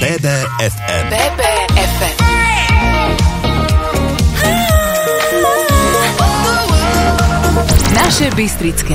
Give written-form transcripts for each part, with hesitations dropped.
BBFM. BBFM. Naše Bystrické.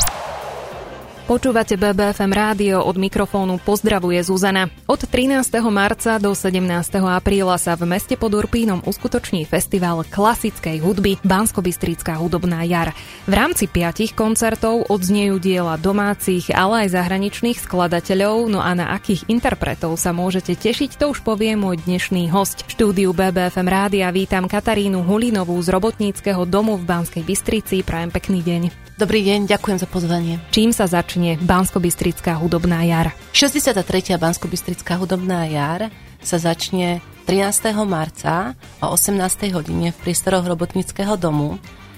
Počúvate BBFM rádio, od mikrofónu pozdravuje Zuzana. Od 13. marca do 17. apríla sa v meste pod Urpínom uskutoční festival klasickej hudby Banskobystrická hudobná jar. V rámci 5 koncertov odznejú diela domácich, ale aj zahraničných skladateľov, no a na akých interpretov sa môžete tešiť, to už povie môj dnešný hosť. V štúdiu BBFM rádia vítam Katarínu Hulinovú z Robotníckeho domu v Banskej Bystrici. Prajem pekný deň. Dobrý deň, ďakujem za pozvanie. Čím sa začne Banskobystrická hudobná jar? 63. Banskobystrická hudobná jar sa začne 13. marca o 18. hodine v priestoroch Robotníckeho domu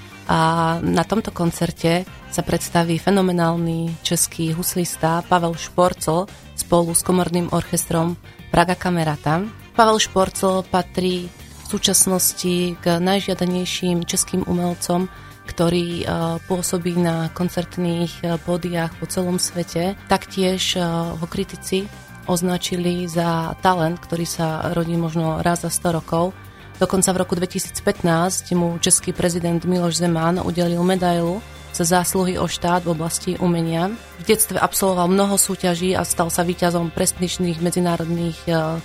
a na tomto koncerte sa predstaví fenomenálny český huslista Pavel Šporcl spolu s komorným orchestrom Praga Kamerata. Pavel Šporcl patrí v súčasnosti k najžiadanejším českým umelcom, ktorý pôsobí na koncertných pódiách po celom svete. Taktiež ho kritici označili za talent, ktorý sa rodí možno raz za 100 rokov. Dokonca v roku 2015 mu český prezident Miloš Zeman udelil medailu za zásluhy o štát v oblasti umenia. V detstve absolvoval mnoho súťaží a stal sa víťazom prestížnych medzinárodných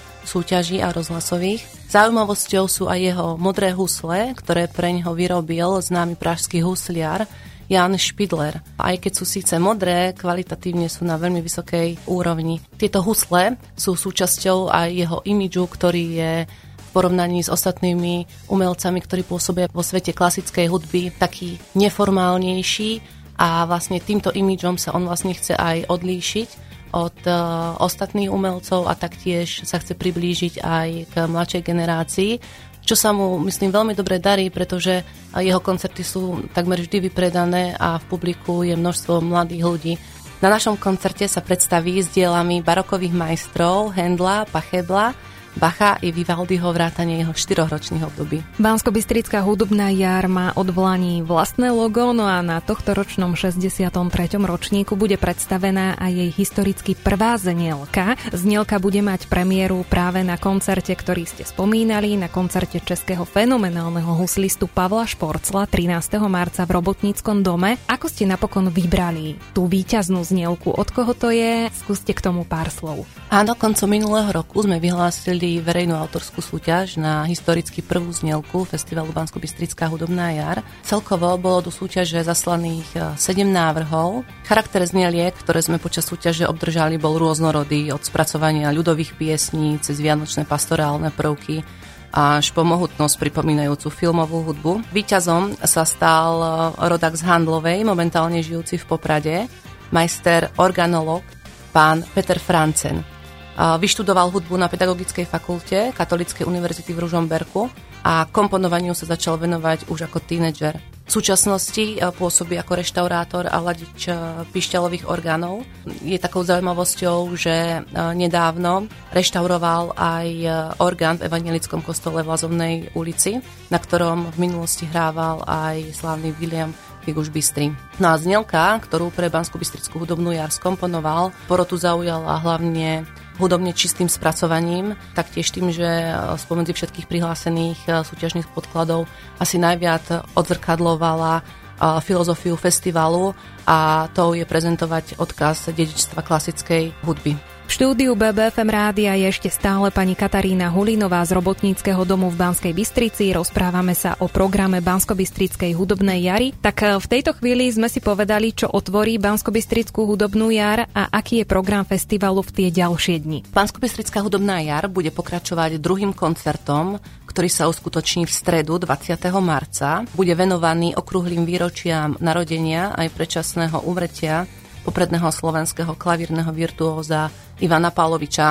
súťaží a rozhlasových. Zaujímavosťou sú aj jeho modré husle, ktoré preňho vyrobil známy pražský husliar Jan Špidler. Aj keď sú síce modré, kvalitatívne sú na veľmi vysokej úrovni. Tieto husle sú súčasťou aj jeho imidžu, ktorý je v porovnaní s ostatnými umelcami, ktorí pôsobia vo svete klasickej hudby, taký neformálnejší a vlastne týmto imidžom sa on vlastne chce aj odlíšiť od ostatných umelcov a taktiež sa chce priblížiť aj k mladšej generácii, čo sa mu, myslím, veľmi dobre darí, pretože jeho koncerty sú takmer vždy vypredané a v publiku je množstvo mladých ľudí. Na našom koncerte sa predstaví s dielami barokových majstrov Händla, Pachebla, Bacha i Vivaldiho vrátane jeho 4-ročných období. Banskobystrická hudobná jar má od vlaní vlastné logo, no a na tohtoročnom 63. ročníku bude predstavená aj jej historicky prvá znielka. Znielka bude mať premiéru práve na koncerte, ktorý ste spomínali, na koncerte českého fenomenálneho huslistu Pavla Šporcla 13. marca v Robotníckom dome. Ako ste napokon vybrali tú víťaznú znielku? Od koho to je? Skúste k tomu pár slov. Áno, koncom minulého roku sme vyhlásili verejnú autorskú súťaž na historicky prvú znielku Festivalu Banskobystrická hudobná jar. Celkovo bolo do súťaže zaslaných 7 návrhov. Charakter znieliek, ktoré sme počas súťaže obdržali, bol rôznorodý, od spracovania ľudových piesní cez vianočné pastorálne prvky až po mohutnosť pripomínajúcu filmovú hudbu. Víťazom sa stal rodak z Handlovej, momentálne žijúci v Poprade, majster organolog pán Peter Francen. Vyštudoval hudbu na Pedagogickej fakulte Katolíckej univerzity v Ružomberku a komponovaniu sa začal venovať už ako tínedžer. V súčasnosti pôsobí ako reštaurátor a ladič pišťalových orgánov. Je takou zaujímavosťou, že nedávno reštauroval aj orgán v evanjelickom kostole v Lazovnej ulici, na ktorom v minulosti hrával aj slávny William Figuš Bystry. No a znielka, ktorú pre Banskobystrickú hudobnú jar skomponoval, porotu zaujala hlavne hudobne čistým spracovaním, taktiež tým, že spomedzi všetkých prihlásených súťažných podkladov asi najviac odzrkadlovala filozofiu festivalu a to je prezentovať odkaz dedičstva klasickej hudby. V štúdiu BBFM rádia je ešte stále pani Katarína Hulinová z Robotníckeho domu v Banskej Bystrici. Rozprávame sa o programe Banskobystrickej hudobnej jary. Tak v tejto chvíli sme si povedali, čo otvorí Banskobystrickú hudobnú jar a aký je program festivalu v tie ďalšie dni. Banskobystrická hudobná jar bude pokračovať druhým koncertom, ktorý sa uskutoční v stredu 20. marca. Bude venovaný okrúhlym výročiam narodenia aj predčasného úmrtia popredného slovenského klavírneho virtuóza Ivana Páloviča.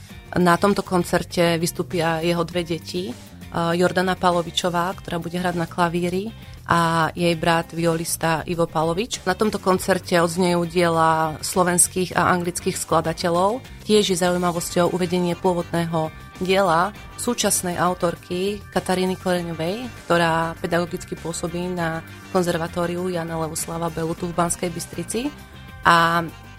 Na tomto koncerte vystúpia jeho dve deti, Jordana Pálovičová, ktorá bude hrať na klavíri, a jej brat violista Ivo Pálovič. Na tomto koncerte odznejú diela slovenských a anglických skladateľov. Tiež je zaujímavosťou uvedenie pôvodného diela súčasnej autorky Kataríny Koreňovej, ktorá pedagogicky pôsobí na konzervatóriu Jana Leboslava Belu tu v Banskej Bystrici. A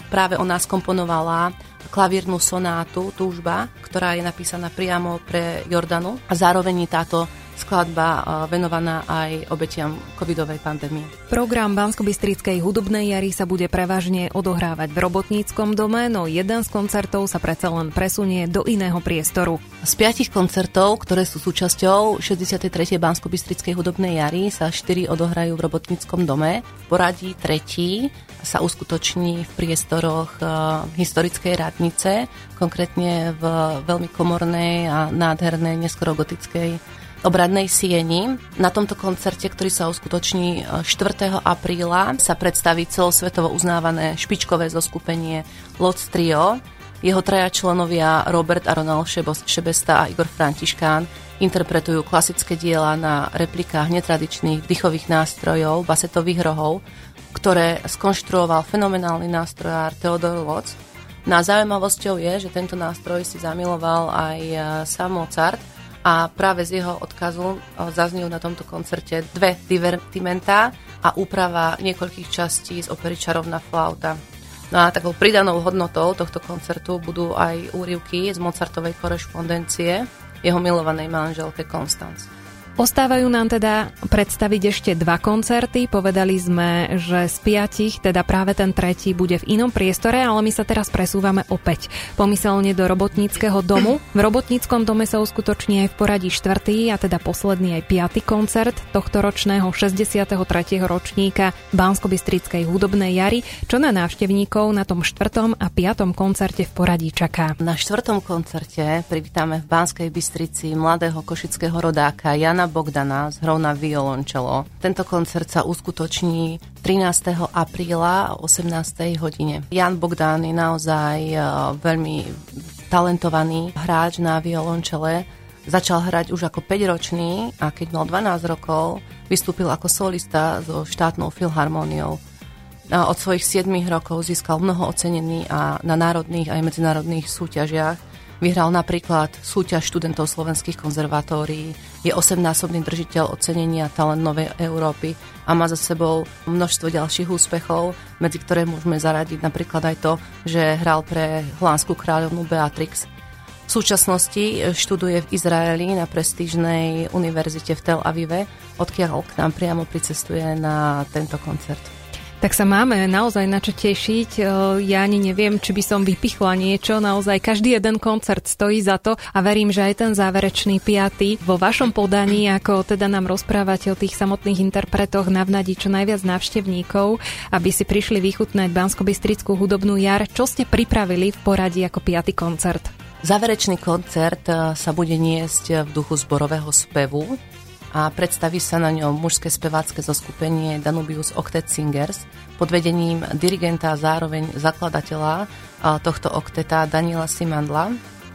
práve ona skomponovala klavírnu sonátu Túžba, ktorá je napísaná priamo pre Jordanu a zároveň táto skladba venovaná aj obetiam covidovej pandémie. Program Banskobystrickej hudobnej jary sa bude prevažne odohrávať v Robotníckom dome, no jeden z koncertov sa predsa len presunie do iného priestoru. Z 5 koncertov, ktoré sú súčasťou 63. Banskobystrickej hudobnej jary, sa 4 odohrajú v Robotníckom dome. V poradí 3. sa uskutoční v priestoroch historickej radnice, konkrétne v veľmi komornej a nádhernej neskoro gotickej obradnej sieni. Na tomto koncerte, ktorý sa uskutoční 4. apríla, sa predstaví celosvetovo uznávané špičkové zoskupenie Loc Trio. Jeho 3 členovia Robert a Ronald Šebesta a Igor Františkán interpretujú klasické diela na replikách netradičných dýchových nástrojov, basetových rohov, ktoré skonštruoval fenomenálny nástrojár Theodor Loc. No a zaujímavosťou je, že tento nástroj si zamiloval aj sám Mozart, a práve z jeho odkazu zaznejú na tomto koncerte 2 divertimentá a úprava niekoľkých častí z opery Čarovná flauta. No a takou pridanou hodnotou tohto koncertu budú aj úryvky z Mozartovej korešpondencie jeho milovanej manželke Constance. Ostávajú nám teda predstaviť ešte 2 koncerty. Povedali sme, že z 5, teda práve ten 3. bude v inom priestore, ale my sa teraz presúvame opäť pomyselne do Robotníckeho domu. V Robotníckom dome sa uskutoční aj v poradí 4. a teda posledný aj 5. koncert tohto ročného 63. ročníka Banskobystrickej hudobnej jary. Čo na návštevníkov na tom 4. a 5. koncerte v poradí čaká? Na 4. koncerte privítame v Banskej Bystrici mladého košického rodáka Jana Bogdana s hrou na violončelo. Tento koncert sa uskutoční 13. apríla o 18. hodine. Jan Bogdan je naozaj veľmi talentovaný hráč na violončele. Začal hrať už ako 5-ročný a keď mal 12 rokov, vystúpil ako solista so štátnou filharmóniou. Od svojich 7 rokov získal mnoho ocenení a na národných aj medzinárodných súťažiach. Vyhral napríklad súťaž študentov slovenských konzervatórií, je 8-násobný držiteľ ocenenia Talent Novej Európy a má za sebou množstvo ďalších úspechov, medzi ktoré môžeme zaradiť napríklad aj to, že hral pre holandskú kráľovnú Beatrix. V súčasnosti študuje v Izraeli na prestížnej univerzite v Tel Avive, odkiaľ k nám priamo pricestuje na tento koncert. Tak sa máme naozaj na čo tešiť. Ja ani neviem, či by som vypichla niečo. Naozaj každý jeden koncert stojí za to a verím, že aj ten záverečný 5. vo vašom podaní, ako teda nám rozprávate o tých samotných interpretoch, navnadí čo najviac návštevníkov, aby si prišli vychutnať Banskobystrickú hudobnú jar. Čo ste pripravili v poradí ako 5. koncert? Záverečný koncert sa bude niesť v duchu zborového spevu a predstaví sa na ňom mužské spevácké zoskupenie Danubius Octet Singers pod vedením dirigenta a zároveň zakladateľa tohto okteta Daniela Simandla.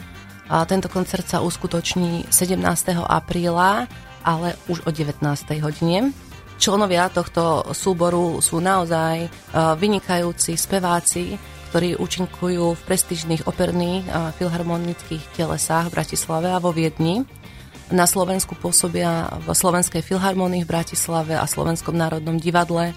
Tento koncert sa uskutoční 17. apríla, ale už o 19. hodine. Členovia tohto súboru sú naozaj vynikajúci speváci, ktorí účinkujú v prestížnych operných a filharmonických telesách v Bratislave a vo Viedni. Na Slovensku pôsobia v Slovenskej filharmonii v Bratislave a Slovenskom národnom divadle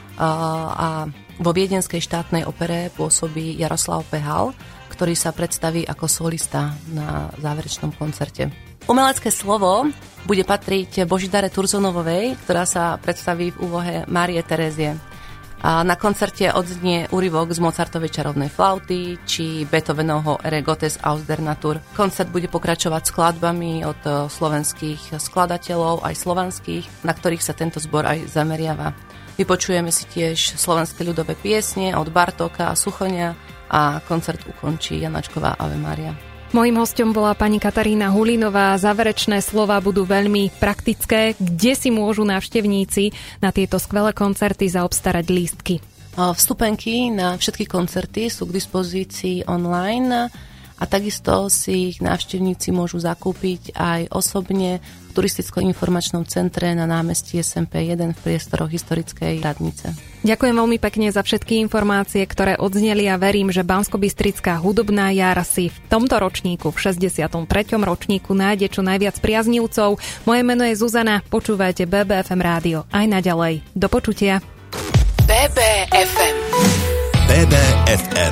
a vo Viedenskej štátnej opere pôsobí Jaroslav Pehal, ktorý sa predstaví ako solista na záverečnom koncerte. Umelecké slovo bude patriť Božidare Turzonovovej, ktorá sa predstaví v úlohe Márie Terézie. A na koncerte odznie úryvok z Mozartovej čarovnej flauty či Beethovenovho Ere Gottes aus der Natur. Koncert bude pokračovať skladbami od slovenských skladateľov aj slovanských, na ktorých sa tento zbor aj zameriava. Vypočujeme si tiež slovenské ľudové piesne od Bartóka a Suchoňa a koncert ukončí Janačková Ave Maria. Mojím hosťom bola pani Katarína Hulinová. Záverečné slova budú veľmi praktické. Kde si môžu návštevníci na tieto skvelé koncerty zaobstarať lístky? Vstupenky na všetky koncerty sú k dispozícii online a takisto si ich návštevníci môžu zakúpiť aj osobne v turisticko-informačnom centre na námestí SMP1 v priestoroch historickej radnice. Ďakujem veľmi pekne za všetky informácie, ktoré odzneli a verím, že Banskobystrická hudobná jar si v tomto ročníku, v 63. ročníku nájde čo najviac priaznivcov. Moje meno je Zuzana, počúvajte BBFM rádio aj naďalej. Do počutia. BBFM BBFM.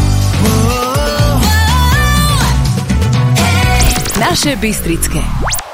Naše Bystrické.